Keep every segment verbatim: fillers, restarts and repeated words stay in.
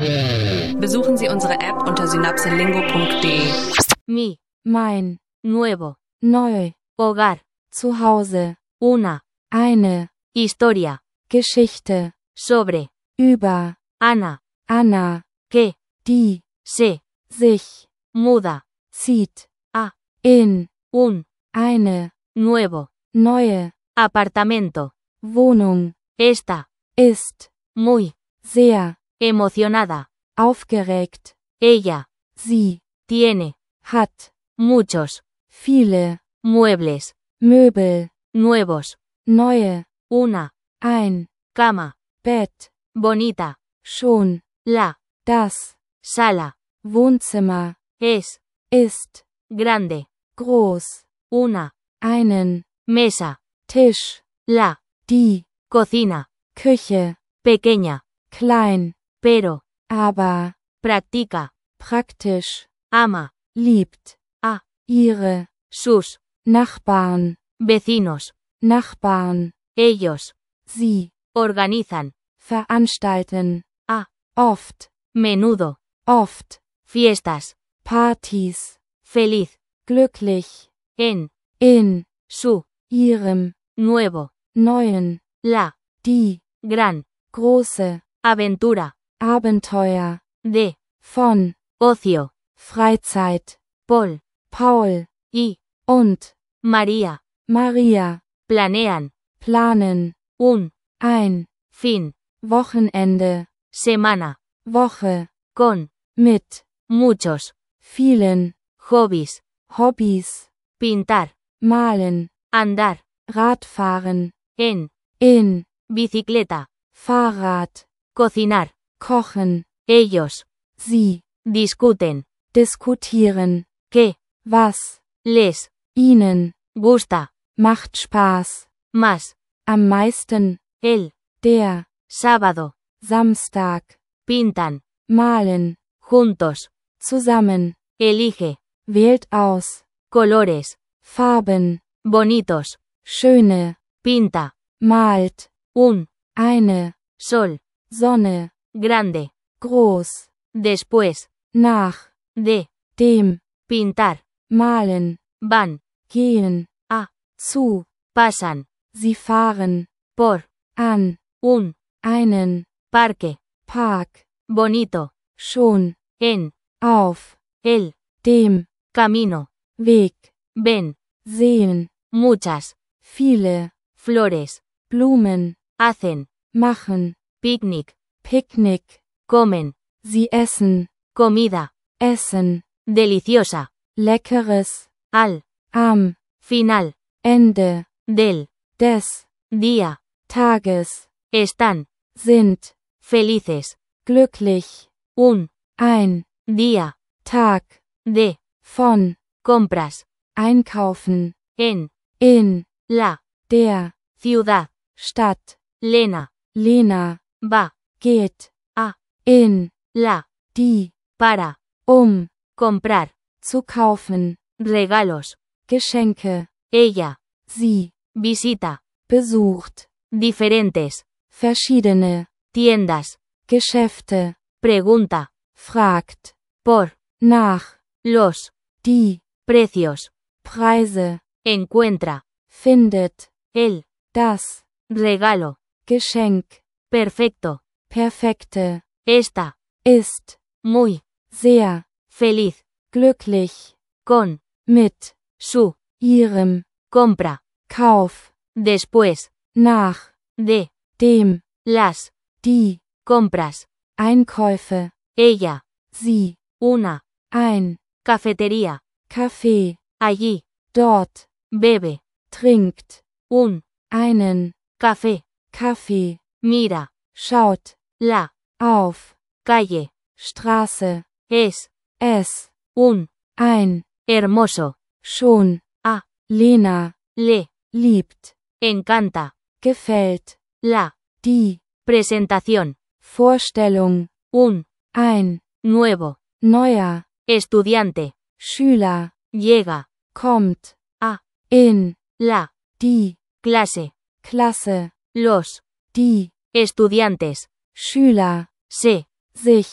Besuchen Sie unsere App unter synapselingo punkt de. Mi. Mein. Nuevo. Neu. Hogar. Zuhause. Una. Eine. Historia. Geschichte. Sobre. Über. Ana. Anna. Que. Die. Se. Sich. Muda. Zieht. A. In. Un. Eine. Nuevo. Neue. Apartamento. Wohnung. Esta. Ist. Muy. Sehr. Emocionada. Aufgeregt. Ella. Sie. Tiene. Hat. Muchos. Viele. Muebles. Möbel. Nuevos. Neue. Una. Ein. Cama. Bett. Bonita. Schon. La. Das. Sala. Wohnzimmer. Es. Ist. Grande. Groß. Una. Einen. Mesa. Tisch. La. Die. Cocina. Küche. Pequeña. Klein. Pero. Aber. Practica. Praktisch. Ama. Liebt. A. Ihre. Sus. Nachbarn. Vecinos. Nachbarn. Ellos. Sie. Organizan. Veranstalten. A. Oft. Menudo. Oft. Fiestas. Partys. Feliz. Glücklich. En. In. Su. Ihrem. Nuevo. Neuen. La. Die. Gran. Große. Aventura. Abenteuer. De. Von. Ocio. Freizeit. Paul. Paul. Y. Und. María. Maria. Planean. Planen. Un. Ein. Fin. Wochenende. Semana. Woche. Con. Mit. Muchos. Vielen. Hobbies. Hobbys. Pintar. Malen. Andar. Radfahren. En. In. Bicicleta. Fahrrad. Cocinar. Kochen. Ellos. Sie. Discuten. Diskutieren. ¿Qué? Was. Les. Ihnen. Gusta. Macht Spaß. Más. Am meisten. El. Der. Sábado. Samstag. Pintan. Malen. Juntos. Zusammen. Elige. Wählt aus. Colores. Farben. Bonitos. Schöne. Pinta. Malt. Un. Eine. Sol. Sonne. Grande. Groß. Después. Nach. De. Dem. Pintar. Malen. Van. Gehen. A. Zu. Pasan. Sie fahren. Por. An. Un. Einen. Parque. Park. Bonito. Schon. En. Auf. El. Dem. Camino. Weg. Ven. Sehen. Muchas. Viele. Flores. Blumen. Hacen. Machen. Picnic. Picknick. Comen. Sie essen. Comida. Essen. Deliciosa. Leckeres. Al. Am. Final. Ende. Del. Des. Día. Tages. Están. Sind. Felices. Glücklich. Un. Ein. Día. Tag. De. Von. Compras. Einkaufen. En. In. La. Der. Ciudad. Stadt. Lena. Lena. Va. Geht. A. In. La. Die. Para. Um. Comprar. Zu kaufen. Regalos. Geschenke. Ella. Sie. Visita. Besucht. Diferentes. Verschiedene. Tiendas. Geschäfte. Pregunta. Fragt. Por. Nach. Los. Die. Precios. Preise. Encuentra. Findet. El. Das. Regalo. Geschenk. Perfecto. Perfekte. Esta. Ist. Muy. Sehr. Feliz. Glücklich. Con. Mit. Su. Ihrem. Compra. Kauf. Después. Nach. De. Dem. Las. Die. Compras. Einkäufe. Ella. Sie. Una. Ein. Cafetería. Kaffee. Allí. Dort. Bebe. Trinkt. Un. Einen. Café. Kaffee. Mira. Schaut. La. Auf. Calle. Straße. Es. Es. Un. Ein. Hermoso. Schon. A. Lena. Le. Liebt. Encanta. Gefällt. La. Die. Presentación. Vorstellung. Un. Ein. Nuevo. Neuer. Estudiante. Schüler. Llega. Kommt. A. In. La. Die. Clase. Klasse. Los. Die. Estudiantes. Schüler. Se. Sich.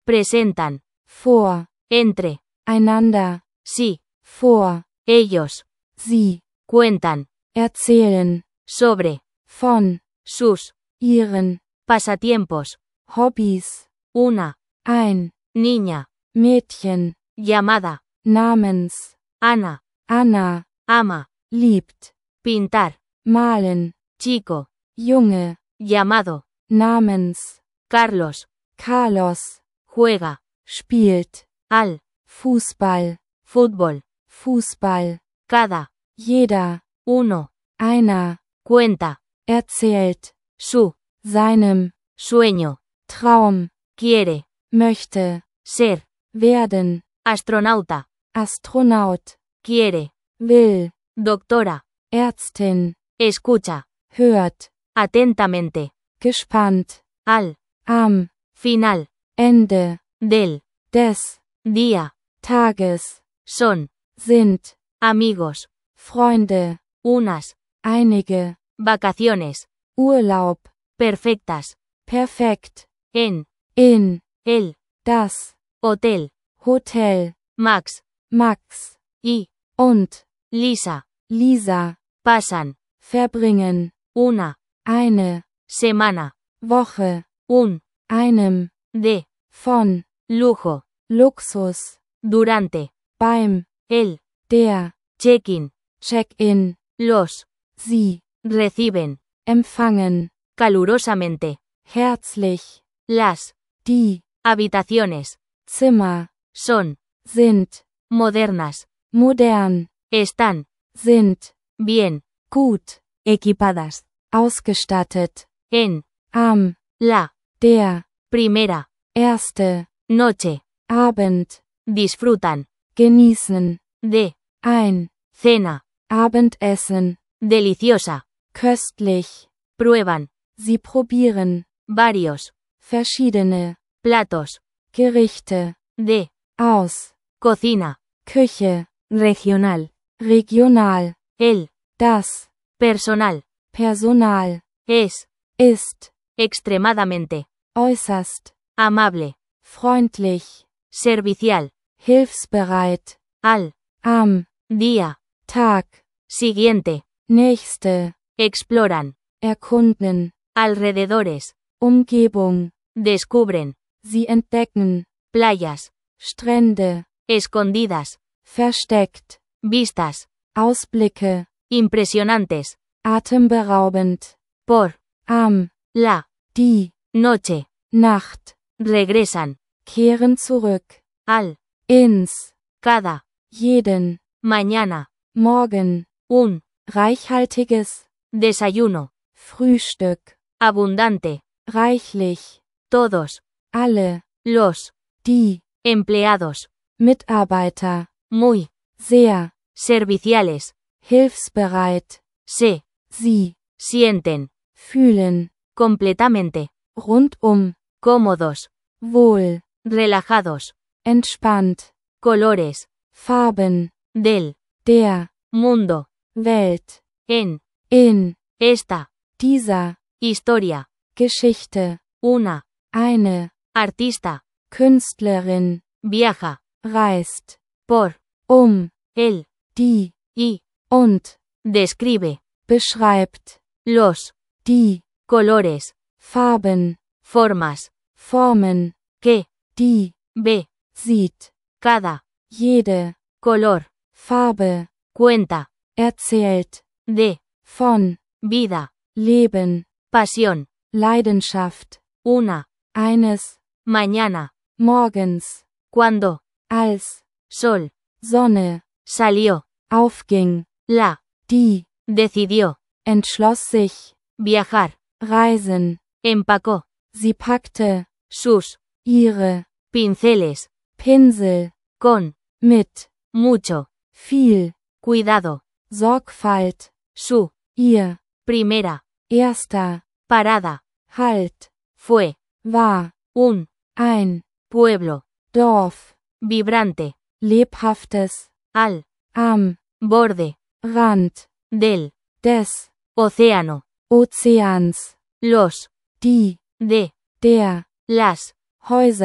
presentan, vor, entre, einander, sí, vor, ellos, sie, cuentan, erzählen, sobre, von, sus, ihren, pasatiempos, Hobbys, una, ein, niña, Mädchen, llamada, namens, Ana, Anna, ama, liebt, pintar, malen, chico, Junge, llamado, namens, Carlos, Carlos, juega, spielt, al, Fußball, fútbol, Fußball, cada, jeder, uno, einer, cuenta, erzählt, su, seinem, sueño, Traum, quiere, möchte, ser, werden, astronauta, Astronaut, quiere, will, doctora, Ärztin, escucha, hört, atentamente, gespannt, al, am, final, Ende, del, des, día, Tages, son, sind, amigos, Freunde, unas, einige, vacaciones, Urlaub, perfectas, perfekt, en, in, el, das, hotel, Hotel, Max, Max, y, und, Lisa, Lisa, pasan, verbringen, una, eine, semana, Woche, un, einem, de, von, lujo, Luxus, durante, beim, el, der, check-in, Check-in, los, sie, reciben, empfangen, calurosamente, herzlich, las, die, habitaciones, Zimmer, son, sind, modernas, modern, están, sind, bien, gut, equipadas, ausgestattet, en, am, la, der, primera, erste, noche, Abend, disfrutan, genießen, de, ein, cena, Abendessen, deliciosa, köstlich, prueban, sie probieren, varios, verschiedene, platos, Gerichte, de, aus, cocina, Küche, regional, regional, el, das, personal, Personal, es, ist, extremadamente, äußerst, amable, freundlich, servicial, hilfsbereit, al, am, día, Tag, siguiente, nächste, exploran, erkunden, alrededores, Umgebung, descubren, sie entdecken, playas, Strände, escondidas, versteckt, vistas, Ausblicke, impresionantes, atemberaubend, por, am, la, die, noche, Nacht, regresan, kehren zurück, al, ins, cada, jeden, mañana, morgen, un, reichhaltiges, desayuno, Frühstück, abundante, reichlich, todos, alle, los, die, empleados, Mitarbeiter, muy, sehr, serviciales, hilfsbereit, se, sie, sienten, fühlen, completamente, rundum, cómodos, wohl, relajados, entspannt, colores, Farben, del, der, mundo, Welt, en, in, esta, dieser, historia, Geschichte, una, eine, artista, Künstlerin, viaja, reist, por, um, el, die, y, und, describe, beschreibt, los, die, colores, Farben, formas, Formen, que, die, ve, sieht, cada, jede, color, Farbe, cuenta, erzählt, de, von, vida, Leben, pasión, Leidenschaft, una, eines, mañana, morgens, cuando, als, sol, Sonne, salió, aufging, la, die, decidió, entschloss sich, viajar, reisen, empacó, sie packte, sus, ihre, pinceles, Pinsel, con, mit, mucho, viel, cuidado, Sorgfalt, su, ihr, primera, erster, parada, Halt, fue, war, un, ein, pueblo, Dorf, vibrante, lebhaftes, al, am, borde, Rand, del, des, océano, Ozeans, los, die, de, der, las, Häuser,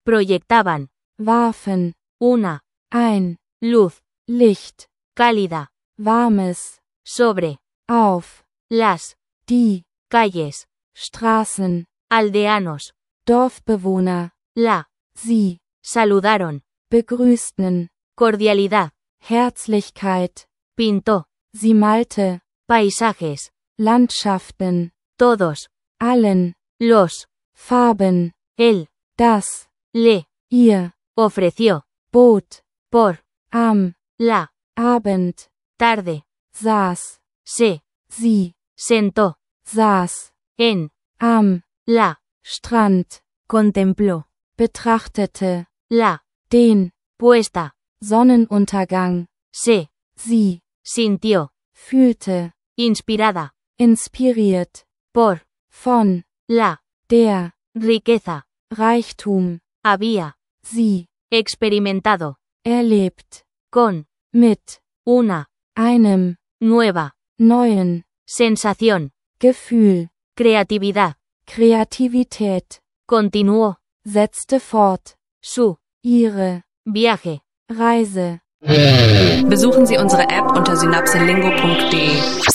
Proyectaban. warfen, Una. ein, Luz. Licht, Cálida. warmes, Sobre. auf, Las. die, Calles. Straßen, Aldeanos. Dorfbewohner, La. sie, Saludaron. begrüßten, Cordialidad. Herzlichkeit, Pintó. sie malte, Paisajes. Landschaften, Todos. allen, Los. Farben, Él. das, Le. ihr, Ofreció. Boot, Por. am, La. Abend, Tarde. saß, Se. sie, Sentó. saß, En. am, La. Strand, Contempló. betrachtete, La. den, Puesta. Sonnenuntergang, Se. sie, Sintió. fühlte, Inspirada. inspiriert, Por. von, La. der, Riqueza. Reichtum, Había. sie, Experimentado. erlebt, Con. mit, Una. einem, Nueva. neuen, Sensación. Gefühl, Creatividad. Kreativität, Continuó. setzte fort, Su. ihre, Viaje. Reise. Besuchen Sie unsere App unter synapselingo punkt de.